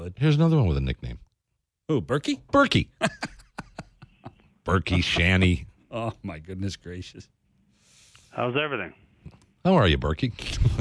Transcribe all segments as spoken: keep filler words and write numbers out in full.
Here's another one with a nickname. Who, Berkey? Berkey. Berkey, Shanny. Oh, my goodness gracious. How's everything? How are you, Berkey?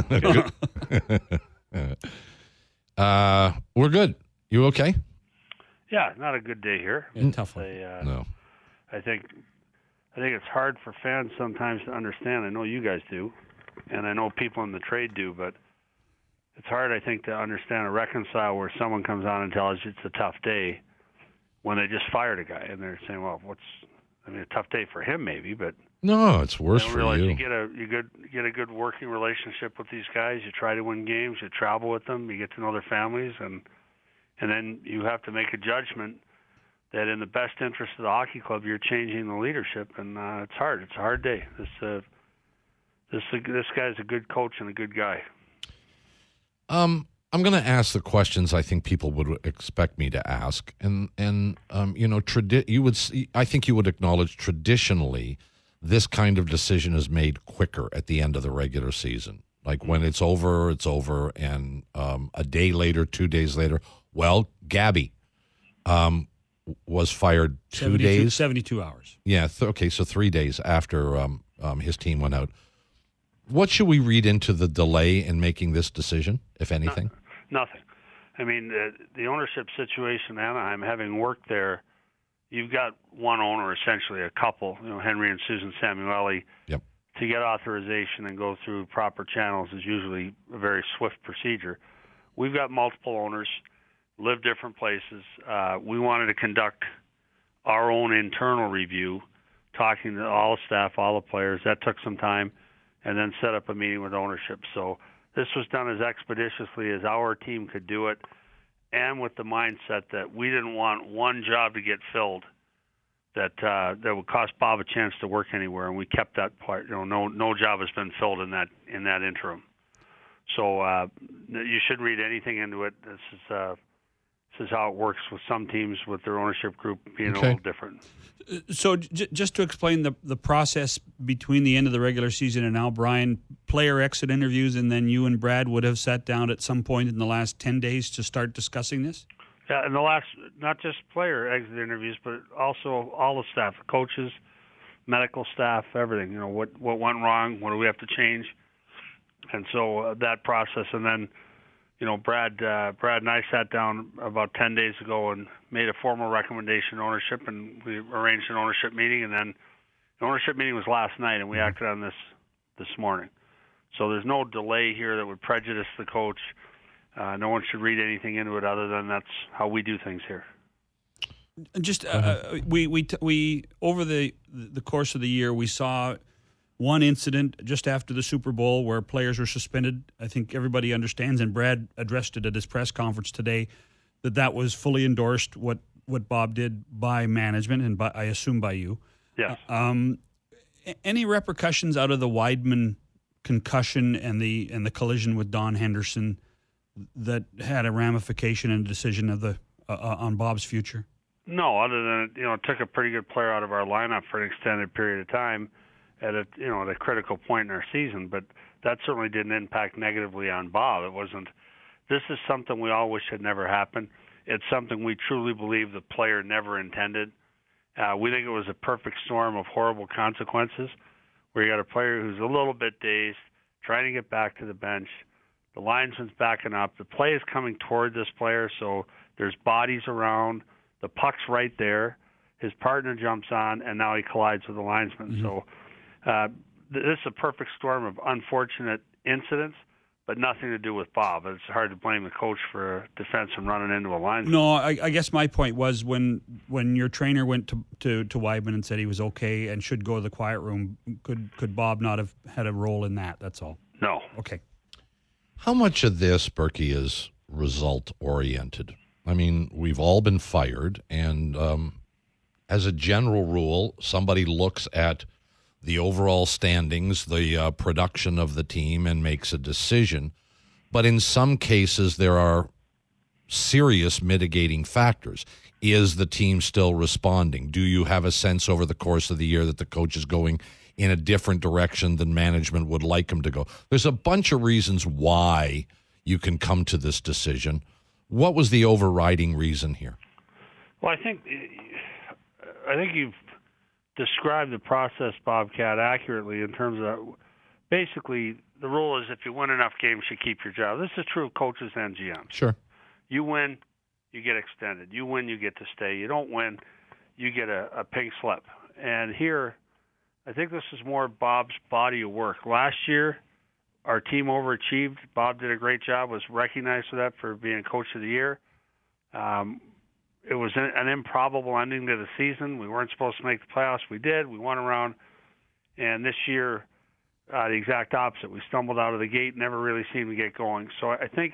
uh, we're good. You okay? Yeah, not a good day here. Yeah, tough one. I, uh, No. I think I think it's hard for fans sometimes to understand. I know you guys do, and I know people in the trade do, but it's hard, I think, to understand or reconcile where someone comes on and tells you it's a tough day when they just fired a guy, and they're saying, "Well, what's?" I mean, a tough day for him, maybe, but No, it's worse I don't for realize you. you get a you good you get a good working relationship with these guys. You try to win games. You travel with them. You get to know their families, and and then you have to make a judgment that in the best interest of the hockey club, you're changing the leadership, and uh, it's hard. It's a hard day. This uh, this this guy's a good coach and a good guy. Um, I'm going to ask the questions I think people would expect me to ask, and and um, you know, tradi- you would. See, I think you would acknowledge traditionally, this kind of decision is made quicker at the end of the regular season. Like when it's over, it's over, and um, a day later, two days later, well, Gabby um, was fired two days, seventy-two hours. Yeah, th- okay, so three days after um, um, his team went out. What should we read into the delay in making this decision, if anything? No, nothing. I mean, the, the ownership situation in Anaheim, having worked there, you've got one owner, essentially a couple, you know, Henry and Susan Samueli. Yep. To get authorization and go through proper channels is usually a very swift procedure. We've got multiple owners, live different places. Uh, we wanted to conduct our own internal review, talking to all the staff, all the players. That took some time, and then set up a meeting with ownership. So this was done as expeditiously as our team could do it, and with the mindset that we didn't want one job to get filled that uh, that would cost Bob a chance to work anywhere, and we kept that part. You know, no no job has been filled in that in that interim. So uh, you shouldn't read anything into it. This is uh, this is how it works with some teams with their ownership group being Okay. a little different. So j- just to explain the the process between the end of the regular season and now, Brian, player exit interviews, and then you and Brad would have sat down at some point in the last ten days to start discussing this? Yeah, and the last, not just player exit interviews, but also all the staff, coaches, medical staff, everything. You know, what what went wrong, what do we have to change, and so uh, that process. And then, you know, Brad, uh, Brad and I sat down about ten days ago and made a formal recommendation to ownership, and we arranged an ownership meeting. And then the ownership meeting was last night, and we acted on this this morning. So there's no delay here that would prejudice the coach. Uh, no one should read anything into it other than that's how we do things here. Just uh, we we t- we over the the course of the year, we saw one incident just after the Super Bowl where players were suspended. I think everybody understands, and Brad addressed it at his press conference today, that that was fully endorsed what what Bob did by management and by, I assume by you. Yes. Uh, um, any repercussions out of the Weidman concussion and the and the collision with Don Henderson that had a ramification and a decision of the uh, on Bob's future? No, other than, you know, it took a pretty good player out of our lineup for an extended period of time at a, you know, at a critical point in our season, but that certainly didn't impact negatively on Bob. It wasn't. This is something we all wish had never happened. It's something we truly believe the player never intended. Uh, we think it was a perfect storm of horrible consequences, where you got a player who's a little bit dazed, trying to get back to the bench. The linesman's backing up. The play is coming toward this player, so there's bodies around. The puck's right there. His partner jumps on, and now he collides with the linesman. Mm-hmm. So uh, this is a perfect storm of unfortunate incidents, but nothing to do with Bob. It's hard to blame the coach for a defenseman running into a linesman. No, I, I guess my point was when when your trainer went to, to, to Weidman and said he was okay and should go to the quiet room, could could Bob not have had a role in that? That's all. No. Okay. How much of this, Berkey, is result-oriented? I mean, we've all been fired, and um, as a general rule, somebody looks at the overall standings, the uh, production of the team, and makes a decision. But in some cases, there are serious mitigating factors. Is the team still responding? Do you have a sense over the course of the year that the coach is going in a different direction than management would like him to go? There's a bunch of reasons why you can come to this decision. What was the overriding reason here? Well, I think I think you've described the process, Bobcat, accurately in terms of basically the rule is if you win enough games, you keep your job. This is true of coaches and G Ms. Sure. You win, you get extended. You win, you get to stay. You don't win, you get a, a pink slip. And here, I think this is more Bob's body of work. Last year, our team overachieved. Bob did a great job, was recognized for that for being Coach of the Year. Um, it was an, an improbable ending to the season. We weren't supposed to make the playoffs. We did. We won around. And this year, uh, the exact opposite. We stumbled out of the gate, never really seemed to get going. So I think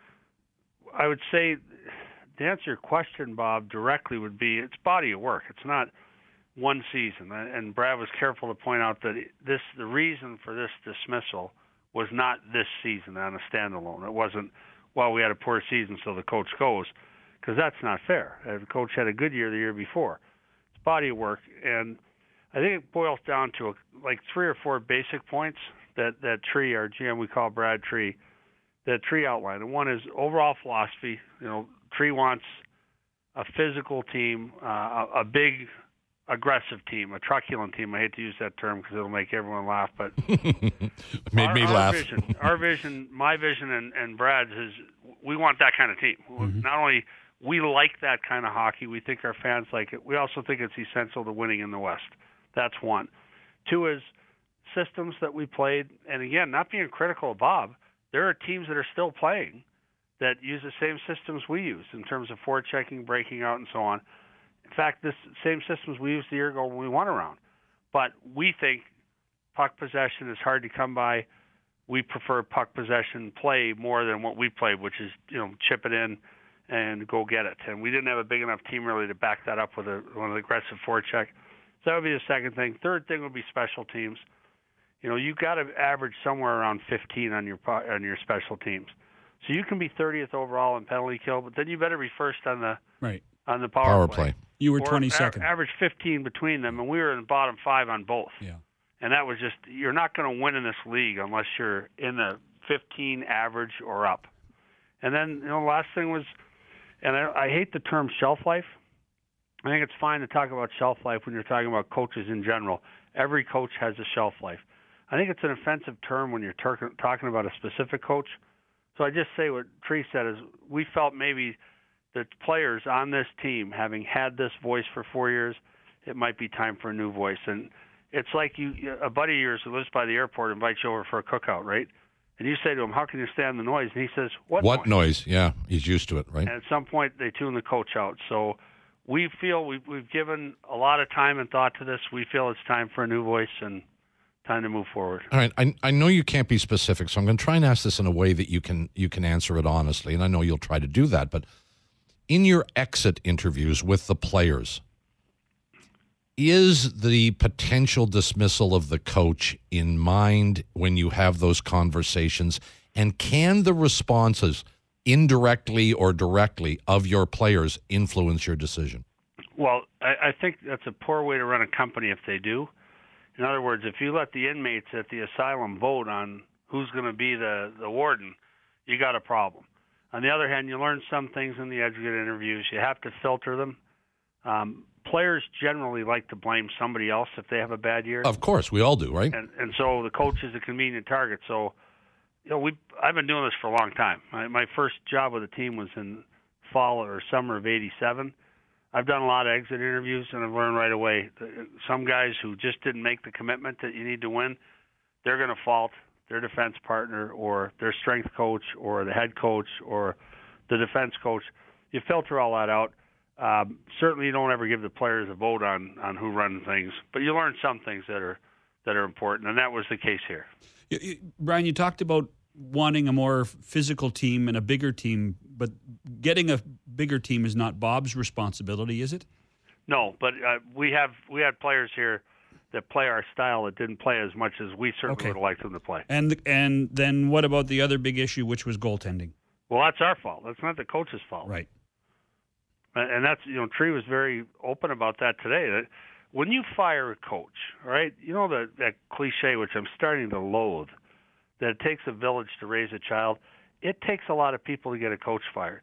I would say, to answer your question, Bob, directly would be it's body of work. It's not one season. And Brad was careful to point out that this the reason for this dismissal was not this season on a standalone. It wasn't, well, we had a poor season, so the coach goes, because that's not fair. The coach had a good year the year before. It's body of work, and I think it boils down to a, like three or four basic points that, that Tree, our G M we call Brad Tree, that Tree outlined. And one is overall philosophy. You know, Tree wants a physical team, uh, a, a big, aggressive team, a truculent team. I hate to use that term because it'll make everyone laugh, but made our, me our laugh. Vision, our vision, my vision, and, and Brad's is we want that kind of team. Mm-hmm. Not only we like that kind of hockey, we think our fans like it. We also think it's essential to winning in the West. That's one. Two is systems that we played, and again, not being critical of Bob, there are teams that are still playing that use the same systems we use in terms of forechecking, breaking out, and so on. In fact, this same systems we used a year ago when we won around. But we think puck possession is hard to come by. We prefer puck possession play more than what we played, which is, you know, chip it in and go get it. And we didn't have a big enough team really to back that up with a, with an aggressive forecheck. So that would be the second thing. Third thing would be special teams. You know, you've got to average somewhere around fifteen on your on your special teams. So you can be thirtieth overall in penalty kill, but then you better be first on the right. on the power, Power play. play. You were Or twenty-second. a- average fifteen between them, and we were in the bottom five on both. Yeah. And that was just, you're not going to win in this league unless you're in the fifteen average or up. And then, you know, the last thing was, and I, I hate the term shelf life. I think it's fine to talk about shelf life when you're talking about coaches in general. Every coach has a shelf life. I think it's an offensive term when you're ter- talking about a specific coach. So I just say what Tree said is we felt maybe the players on this team, having had this voice for four years, it might be time for a new voice. And it's like you, a buddy of yours who lives by the airport invites you over for a cookout, right? And you say to him, how can you stand the noise? And he says, what, What noise? noise? Yeah, he's used to it, right? And at some point, they tune the coach out. So we feel we've, we've given a lot of time and thought to this. We feel it's time for a new voice and time to move forward. All right, I, I know you can't be specific, so I'm going to try and ask this in a way that you can you can answer it honestly, and I know you'll try to do that. But in your exit interviews with the players, is the potential dismissal of the coach in mind when you have those conversations? And can the responses, indirectly or directly, of your players influence your decision? Well, I, I think that's a poor way to run a company if they do. In other words, if you let the inmates at the asylum vote on who's going to be the, the warden, you got a problem. On the other hand, you learn some things in the exit interviews. You have to filter them. Um, players generally like to blame somebody else if they have a bad year. Of course, we all do, right? And, and so the coach is a convenient target. So, you know, we I've been doing this for a long time. My, my first job with the team was in fall or summer of eighty-seven. I've done a lot of exit interviews, and I've learned right away that some guys who just didn't make the commitment that you need to win, they're going to fault their defense partner or their strength coach or the head coach or the defense coach. You filter all that out. Um, certainly, you don't ever give the players a vote on, on who runs things, but you learn some things that are that are important, and that was the case here. You, you, Brian, you talked about wanting a more physical team and a bigger team, but getting a bigger team is not Bob's responsibility, is it? No, but uh, we have we had players here that play our style that didn't play as much as we certainly Okay. would have liked them to play. And and then what about the other big issue, which was goaltending? Well, that's our fault. That's not the coach's fault. Right. And that's, you know, Tree was very open about that today. That when you fire a coach, right, you know the, that cliche, which I'm starting to loathe, that it takes a village to raise a child. It takes a lot of people to get a coach fired.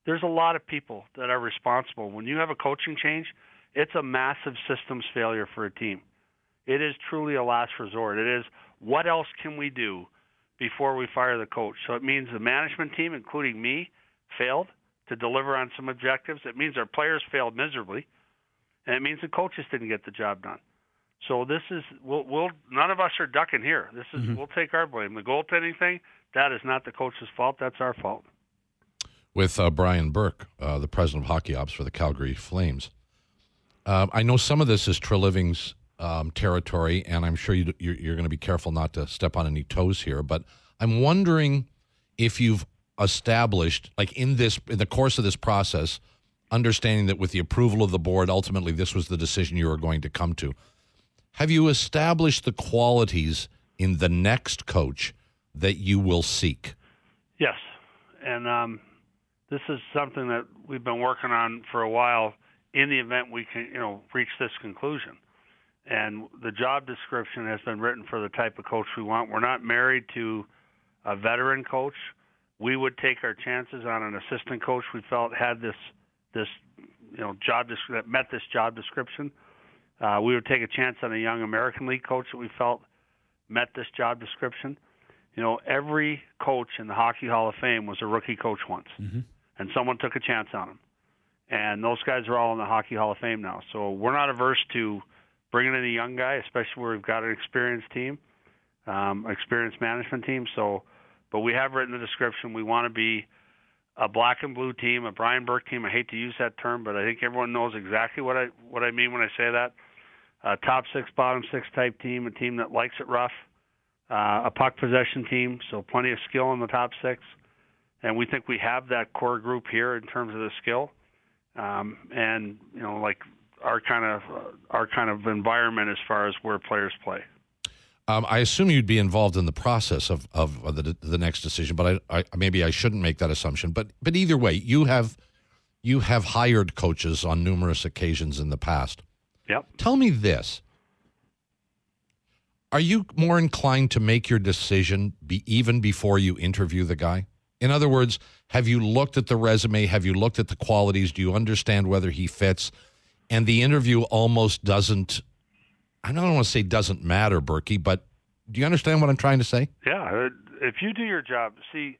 there's a lot of people that are responsible. When you have a coaching change, it's a massive systems failure for a team. It is truly a last resort. It is, what else can we do before we fire the coach? So it means the management team, including me, failed to deliver on some objectives. It means our players failed miserably, and it means the coaches didn't get the job done. So this is, we'll, we'll none of us are ducking here. This is, mm-hmm. we'll take our blame. The goaltending thing, that is not the coach's fault. That's our fault. With uh, Brian Burke, uh, the president of hockey ops for the Calgary Flames. Uh, I know some of this is Treliving's um, territory, and I'm sure you, you're, you're going to be careful not to step on any toes here. But I'm wondering if you've established, like in this, in the course of this process, understanding that with the approval of the board, ultimately this was the decision you were going to come to. Have you established the qualities in the next coach that you will seek? Yes, and um, this is something that we've been working on for a while. In the event we can, you know, reach this conclusion, and the job description has been written for the type of coach we want. We're not married to a veteran coach. We would take our chances on an assistant coach we felt had this, this, you know, job that met this job description. Uh, we would take a chance on a young American League coach that we felt met this job description. You know, every coach in the Hockey Hall of Fame was a rookie coach once, mm-hmm. and someone took a chance on him. And those guys are all in the Hockey Hall of Fame now. So we're not averse to bringing in a young guy, especially where we've got an experienced team, um, experienced management team. So, but we have written the description. We want to be a black and blue team, a Brian Burke team. I hate to use that term, but I think everyone knows exactly what I what I mean when I say that. A top six, bottom six type team, a team that likes it rough, uh, a puck possession team, so plenty of skill in the top six. And we think we have that core group here in terms of the skill. Um, and, you know, like our kind of uh, our kind of environment as far as where players play. Um, I assume you'd be involved in the process of, of, of the the next decision, but I, I maybe I shouldn't make that assumption. But but either way, you have you have hired coaches on numerous occasions in the past. Yep. Tell me this. Are you more inclined to make your decision be even before you interview the guy? In other words, have you looked at the resume? Have you looked at the qualities? Do you understand whether he fits? And the interview almost doesn't, I don't want to say doesn't matter, Berkey, but do you understand what I'm trying to say? Yeah. If you do your job, see,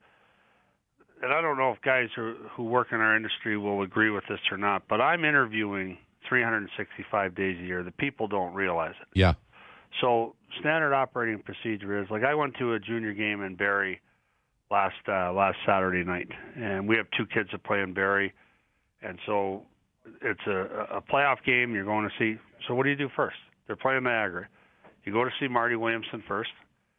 and I don't know if guys who, who work in our industry will agree with this or not, but I'm interviewing three hundred sixty-five days a year. The people don't realize it. Yeah. So standard operating procedure is, like, I went to a junior game in Barrie last uh, last Saturday night, and we have two kids that play in Barrie, and so it's a, a playoff game. You're going to see. So what do you do first? They're playing Niagara. You go to see Marty Williamson first.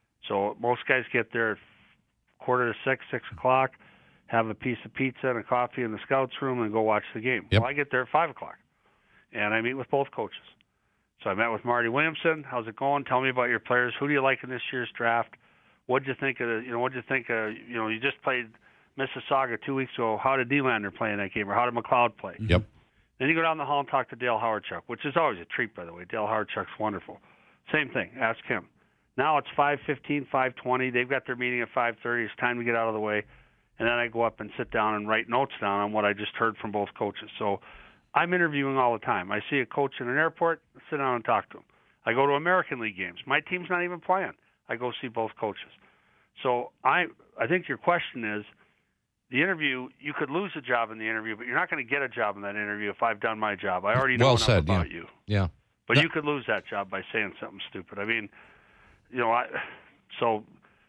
So most guys get there at quarter to six, six o'clock, have a piece of pizza and a coffee in the scouts room, and go watch the game. Yep. Well, I get there at five o'clock, and I meet with both coaches. So I met with Marty Williamson. How's it going? Tell me about your players. Who do you like in this year's draft? What'd you think of the, you know, what'd you think of, you know, you just played Mississauga two weeks ago. How did Delander play in that game, or how did McLeod play? Yep. Then you go down the hall and talk to Dale Howardchuk, which is always a treat, by the way. Dale Howardchuk's wonderful. Same thing. Ask him. Now it's five fifteen, five twenty. They've got their meeting at five thirty. It's time to get out of the way. And then I go up and sit down and write notes down on what I just heard from both coaches. So I'm interviewing all the time. I see a coach in an airport, sit down and talk to him. I go to American League games. My team's not even playing. I go see both coaches. So I I think your question is, the interview, you could lose a job in the interview, but you're not going to get a job in that interview if I've done my job. I already know well enough said, about yeah. you. Yeah. But no. you could lose that job by saying something stupid. I mean, you know, I so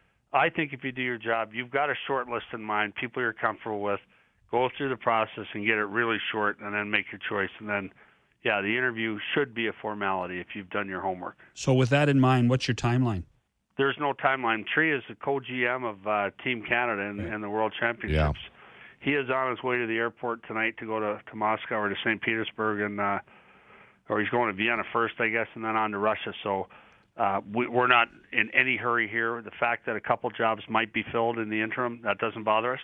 I think if you do your job, you've got a short list in mind, people you're comfortable with, go through the process and get it really short, and then make your choice. And then, yeah, the interview should be a formality if you've done your homework. So with that in mind, what's your timeline? There's no timeline. Tree is the co-G M of uh, Team Canada in, in the World Championships. Yeah. He is on his way to the airport tonight to go to, to Moscow or to Saint Petersburg, and uh, or he's going to Vienna first, I guess, and then on to Russia. So uh, we, we're not in any hurry here. The fact that a couple jobs might be filled in the interim, that doesn't bother us.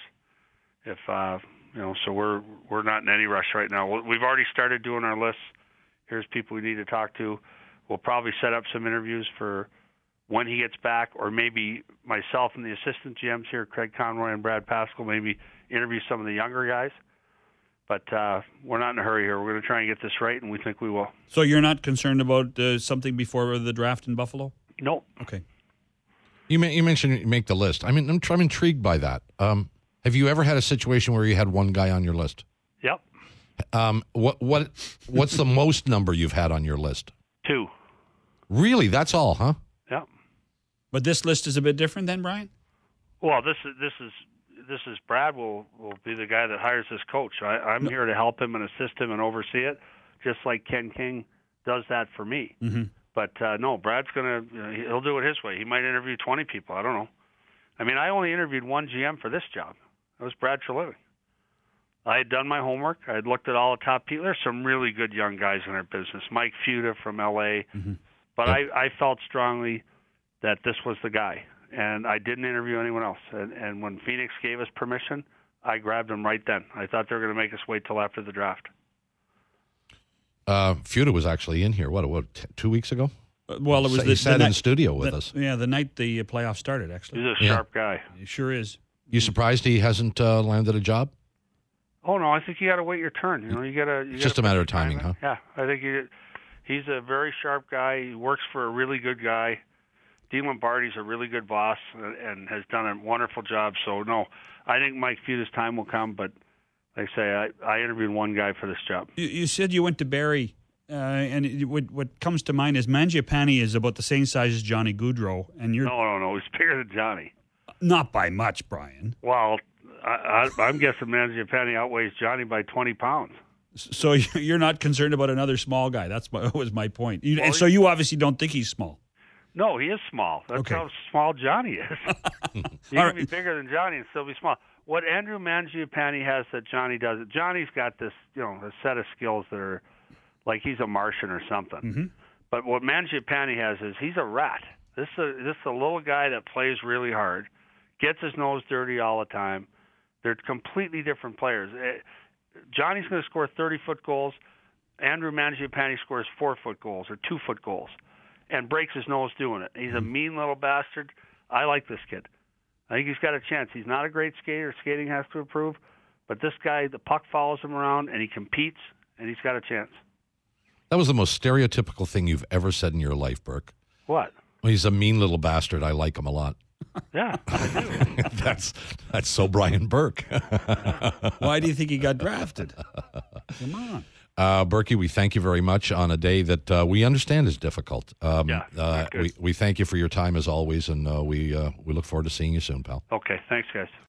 If uh, you know, so we're we're not in any rush right now. We've already started doing our lists. Here's people we need to talk to. We'll probably set up some interviews for when he gets back, or maybe myself and the assistant G Ms here, Craig Conroy and Brad Pascal, maybe interview some of the younger guys But uh, we're not in a hurry here. We're going to try and get this right, and we think we will. So you're not concerned about uh, something before the draft in Buffalo? Nope. Okay. You, may, you mentioned you make the list. I mean, I'm, I'm intrigued by that. Um, have you ever had a situation where you had one guy on your list? Yep. Um, what what what's the most number you've had on your list? Two. Really? That's all, huh? Yep. But this list is a bit different then, Brian? Well, this is this is this is Brad will will be the guy that hires this coach. I, I'm here to help him and assist him and oversee it, just like Ken King does that for me. Mm-hmm. But uh, no, Brad's gonna you know, he'll do it his way. He might interview twenty people. I don't know. I mean, I only interviewed one G M for this job. It was Brad Treliving. I had done my homework. I had looked at all the top people. There's some really good young guys in our business. Mike Fuda from L A. Mm-hmm. But I, I felt strongly that this was the guy, and I didn't interview anyone else. And, and when Phoenix gave us permission, I grabbed him right then. I thought they were going to make us wait till after the draft. Uh, Fuda was actually in here, what, what t- two weeks ago? Uh, well, it was he the, sat the in night, studio with the, us. Yeah, the night the playoffs started, actually. He's a yeah. sharp guy. He sure is. You surprised he hasn't uh, landed a job? Oh no, I think you got to wait your turn. You know, you got to. It's just a matter of timing, huh? Yeah, I think he, he's a very sharp guy. He works for a really good guy. Dean Lombardi's a really good boss and, and has done a wonderful job. So no, I think Mike Fuda's time will come. But like I say, I, I interviewed one guy for this job. You, you said you went to Barrie, uh, and it, what, what comes to mind is Mangiapane is about the same size as Johnny Gaudreau, and you're no, no, no. He's bigger than Johnny. Not by much, Brian. Well, I, I, I'm guessing Mangiapane outweighs Johnny by twenty pounds. So you're not concerned about another small guy. That's my, that was my point. You, well, and so you obviously don't think he's small. No, he is small. That's okay. how small Johnny is. He can right. be bigger than Johnny and still be small. What Andrew Mangiapane has that Johnny doesn't, Johnny's got this, you know, a set of skills that are like he's a Martian or something. Mm-hmm. But what Mangiapane has is he's a rat. This is a, this is a little guy that plays really hard, gets his nose dirty all the time. They're completely different players. Johnny's going to score thirty-foot goals. Andrew Mangiapane scores four-foot goals or two-foot goals and breaks his nose doing it. He's a mean little bastard. I like this kid. I think he's got a chance. He's not a great skater. Skating has to improve. But this guy, the puck follows him around, and he competes, and he's got a chance. That was the most stereotypical thing you've ever said in your life, Burke. What? Well, he's a mean little bastard. I like him a lot. Yeah, I do. that's that's so Brian Burke. Why do you think he got drafted? Come on. Uh, Berkey, we thank you very much on a day that uh, we understand is difficult. Um, yeah, uh, we, we thank you for your time as always, and uh, we uh, we look forward to seeing you soon, pal. Okay, thanks, guys.